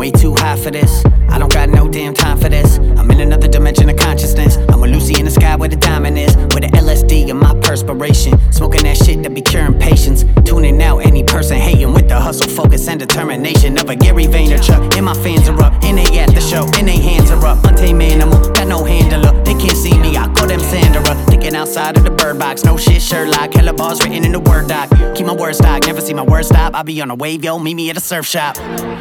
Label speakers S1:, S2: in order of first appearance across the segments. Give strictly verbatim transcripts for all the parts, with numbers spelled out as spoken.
S1: way too high for this. I don't got no damn time for this. I'm in another dimension of consciousness. I'm a Lucy in the sky where the diamond is, with the L S D in my perspiration. Smoking that shit that be curing patience. Tuning out any person hating with the hustle, focus, and determination of a Gary Vaynerchuk. And my fans are up, and they at the show, and they hands are up. Untamed animal, got no handler. They can't see me, I call them Sandra. Thinking outside of the bird box, no shit Sherlock. Hella bars written in the word doc. Keep my word stock, never see my word stop. I be on a wave, yo, meet me at a surf shop.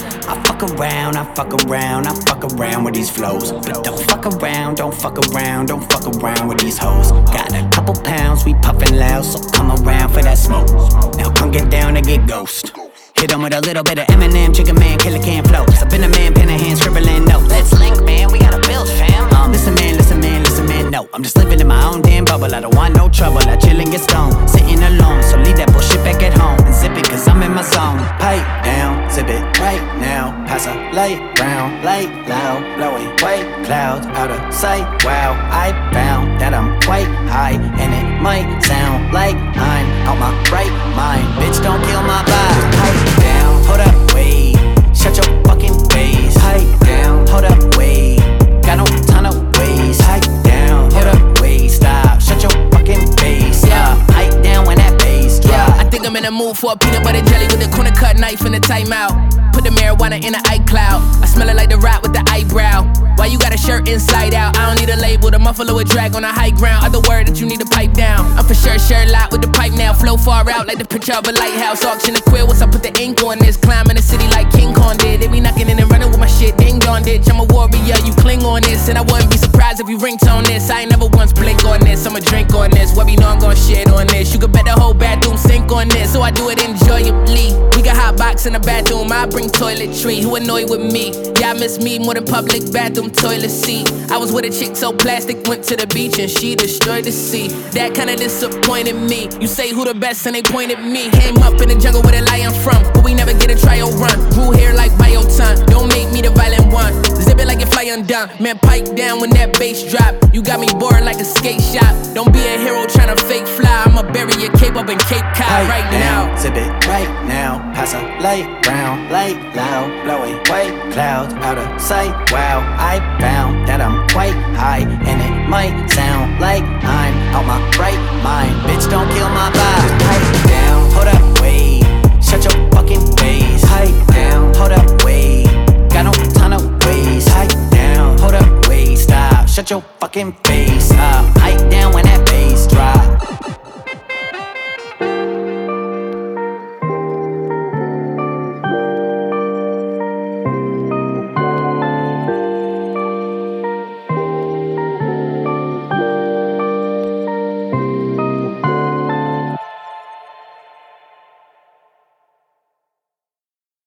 S1: I fuck around, I fuck around, I fuck around with these flows. But don't fuck around, don't fuck around, don't fuck around with these hoes. Got a couple pounds, we puffin' loud, so come around for that smoke. Now come get down and get ghost. Hit 'em with a little bit of Eminem, Chicken Man, Killer Can flow. I've been a man, pen a hand, scribbling notes. Let's link, man, we gotta build, fam. Um, listen, man, listen, man, listen, man, no. I'm just living in my own damn bubble. I don't want no trouble. I chill and get stoned, sitting alone. So leave that bullshit back at home and zip it, cause I'm in my zone. Pipe down, zip it right now. Pass a light round, light loud, blowing white clouds out of sight. Wow, I found that I'm quite high, and it might sound like I'm out my right mind. Bitch, don't kill my vibe. Pipe down, hold up, wait. Shut your fucking face. Pipe down, hold up, wait. Got no ton of ways. Pipe down, hold up, wait. Stop, shut your fucking face. Yeah, pipe down when that bass.
S2: Yeah, I think I'm in the mood for a peanut butter jelly with a corner cut knife and a timeout. Put the marijuana in the iCloud. I smell it like the rat with the eyebrow. Why you got a shirt inside out? I don't need a label, the muffler would drag on a high ground. Other word that you need to pipe down. I'm for sure Sherlock with the pipe now. Flow far out like the picture of a lighthouse. Auction the quill, what's up with the ink on this? Climbing the city like King Kong did. They be knocking in and running with my shit, ding dong ditch. I'm a warrior, you cling on this. And I wouldn't be surprised if you ringtone this. I ain't never once blink on this, I'ma drink on this. What we know I'm gon' shit on this. You could bet the whole bathroom sink on this. So I do it enjoyably. We got hot box in the bathroom, I bring toiletry. Who annoyed with me? Yeah, I miss me more than public bathroom toilet seat. I was with a chick so plastic, went to the beach and she destroyed the sea. That kinda disappointed me. You say who the best and they pointed me. Came up in the jungle where the lion from, but we never get a trial run. Grew hair like Bioton, don't make me the violent one. Zip it like it fly undone. Man, pipe down when that bass drop. You got me bored like a skate shop. Don't be a hero tryna fake fly. I'ma bury your cape up in Cape Cod right now.
S1: Zip it right now. Pass a light round, light loud, blowing white clouds out of sight. Wow, I found that I'm quite high, and it might sound like I'm out my right mind. Bitch, don't kill my vibe. Pipe down, hold up, wait. Shut your fucking face. Pipe down, hold up, wait. Got no ton of ways. Pipe down, hold up, wait. Stop, shut your fucking face.